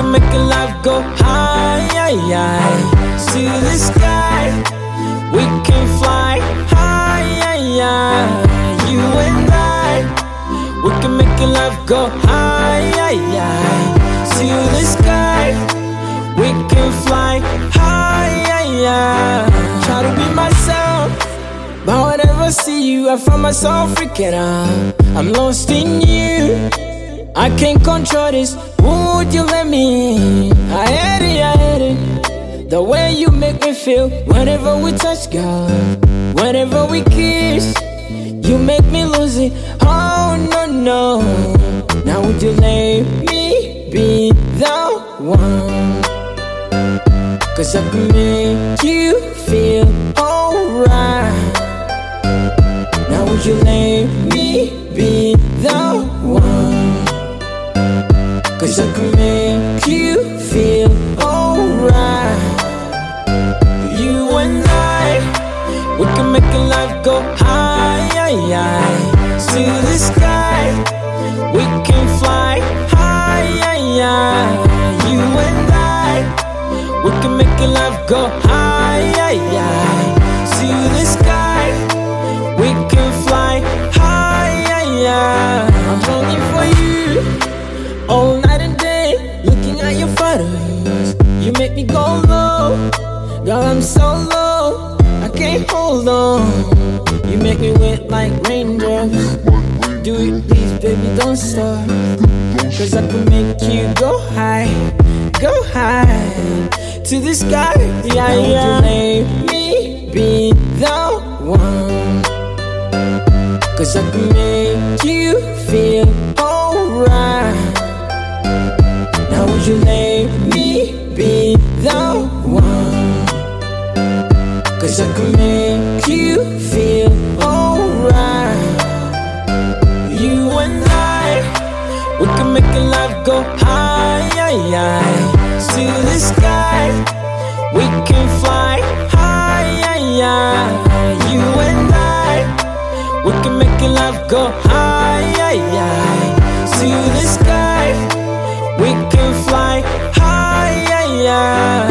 can make a life go high, to the sky. We can fly high, you and I. We can make a life go high, to the sky. We can fly high, try to be myself, but whenever I see you, I find myself freaking out. I'm lost in you, I can't control this. Would you let me in? I hate it, the way you make me feel. Whenever we touch, girl, whenever we kiss, you make me lose it. Oh no, no. Now would you let me be the one? Cause I can make you feel alright. Now would you let me be the one? Cause I can make you feel alright. You and I, we can make a life go high, to the sky. We can fly high, you and I. We can make a life go high, to the sky. We can fly high, I'm longing for you all night and day, looking at your photos. You make me go low, girl, I'm so low, I can't hold on. You make me wet like raindrops. Do it please, baby, don't stop. Cause I can make you go high to the sky, yeah. Would you let me be the one? Cause I can make you feel alright. Now would you let me be the one? Cause I can make you feel alright. You and I, we can make a life go high, to the sky. We can fly high, you and I. We can make a life go high, to the sky. We can fly high,